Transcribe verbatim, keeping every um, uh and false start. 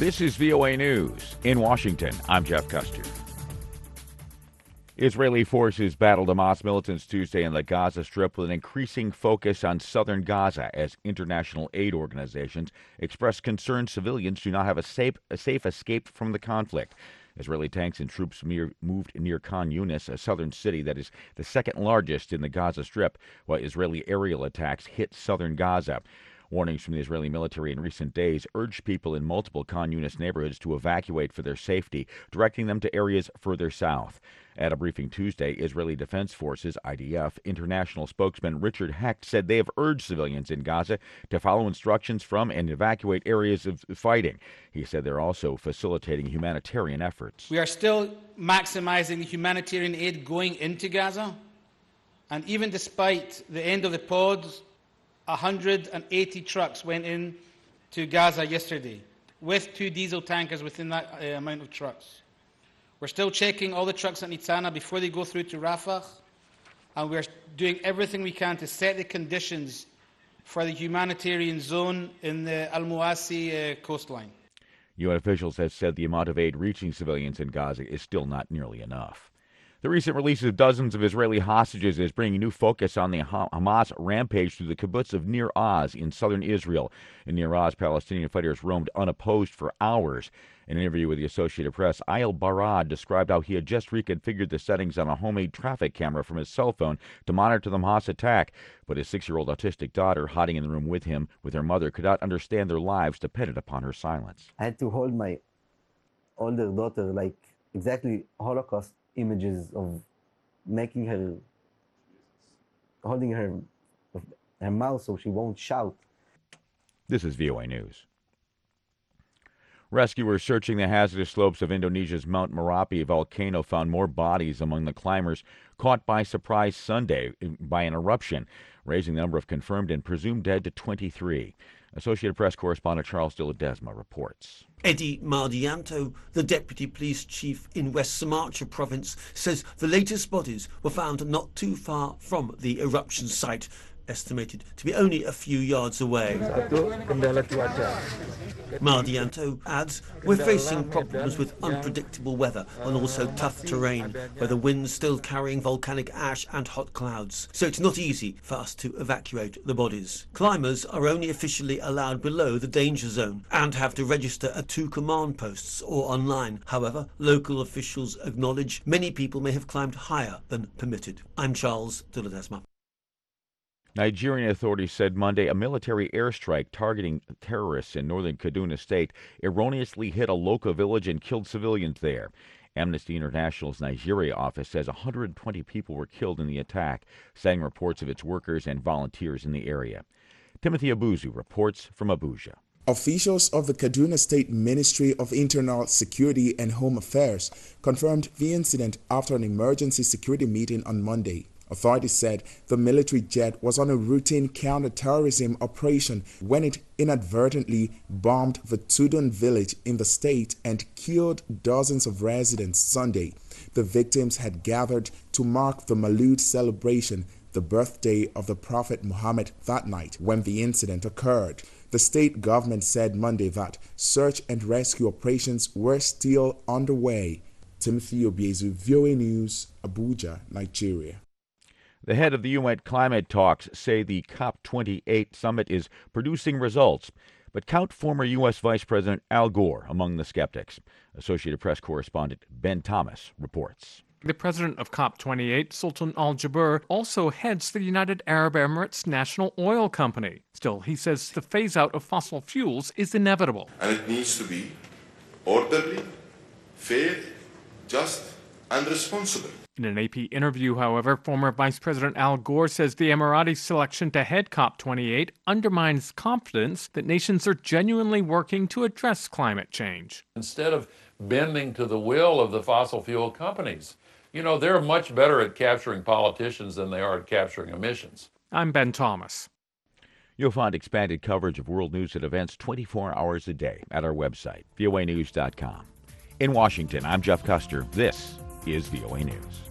This is V O A News. In Washington, I'm Jeff Custer. Israeli forces battled Hamas militants Tuesday in the Gaza Strip with an increasing focus on southern Gaza as international aid organizations express concern civilians do not have a safe, a safe escape from the conflict. Israeli tanks and troops mere, moved near Khan Yunis, a southern city that is the second largest in the Gaza Strip, while Israeli aerial attacks hit southern Gaza. Warnings from the Israeli military in recent days urged people in multiple Khan Yunis neighborhoods to evacuate for their safety, directing them to areas further south. At a briefing Tuesday, Israeli Defense Forces, I D F, international spokesman Richard Hecht said they have urged civilians in Gaza to follow instructions from and evacuate areas of fighting. He said they're also facilitating humanitarian efforts. We are still maximizing humanitarian aid going into Gaza, and even despite the end of the pause, one hundred eighty trucks went in to Gaza yesterday, with two diesel tankers within that uh, amount of trucks. We're still checking all the trucks at Nitzana before they go through to Rafah, and we're doing everything we can to set the conditions for the humanitarian zone in the Al-Mawasi uh, coastline. U N officials have said the amount of aid reaching civilians in Gaza is still not nearly enough. The recent release of dozens of Israeli hostages is bringing new focus on the Hamas rampage through the kibbutz of Nir Oz in southern Israel. In Nir Oz, Palestinian fighters roamed unopposed for hours. In an interview with the Associated Press, Ayel Barad described how he had just reconfigured the settings on a homemade traffic camera from his cell phone to monitor the Hamas attack. But his six-year-old autistic daughter, hiding in the room with him with her mother, could not understand their lives depended upon her silence. I had to hold my older daughter like exactly Holocaust images of making her, holding her, her mouth so she won't shout. This is V O A News. Rescuers searching the hazardous slopes of Indonesia's Mount Merapi volcano found more bodies among the climbers caught by surprise Sunday by an eruption, raising the number of confirmed and presumed dead to twenty-three. Associated Press correspondent Charles de Ledesma reports. Eddie Mardianto, the deputy police chief in West Sumatra province, says the latest bodies were found not too far from the eruption site, estimated to be only a few yards away. Mardianto adds, we're facing problems with unpredictable weather and also tough terrain, where the wind's still carrying volcanic ash and hot clouds, so it's not easy for us to evacuate the bodies. Climbers are only officially allowed below the danger zone and have to register at two command posts or online. However, local officials acknowledge many people may have climbed higher than permitted. I'm Charles de Ledesma. Nigerian authorities said Monday a military airstrike targeting terrorists in northern Kaduna State erroneously hit a local village and killed civilians there. Amnesty International's Nigeria office says one hundred twenty people were killed in the attack, citing reports of its workers and volunteers in the area. Timothy Abuzu reports from Abuja. Officials of the Kaduna State Ministry of Internal Security and Home Affairs confirmed the incident after an emergency security meeting on Monday. Authorities said the military jet was on a routine counter-terrorism operation when it inadvertently bombed the Tudun village in the state and killed dozens of residents Sunday. The victims had gathered to mark the Maulud celebration, the birthday of the Prophet Muhammad, that night when the incident occurred. The state government said Monday that search and rescue operations were still underway. Timothy Obiezu, V O A News, Abuja, Nigeria. The head of the U N climate talks say the COP twenty-eight summit is producing results, but count former U S Vice President Al Gore among the skeptics. Associated Press correspondent Ben Thomas reports. The president of COP twenty-eight, Sultan Al Jaber, also heads the United Arab Emirates National Oil Company. Still, he says the phase-out of fossil fuels is inevitable. And it needs to be orderly, fair, just, and responsible. In an A P interview, however, former Vice President Al Gore says the Emirati selection to head COP twenty-eight undermines confidence that nations are genuinely working to address climate change. Instead of bending to the will of the fossil fuel companies, you know, they're much better at capturing politicians than they are at capturing emissions. I'm Ben Thomas. You'll find expanded coverage of world news and events twenty-four hours a day at our website, V O A news dot com. In Washington, I'm Jeff Custer. This is V O A News.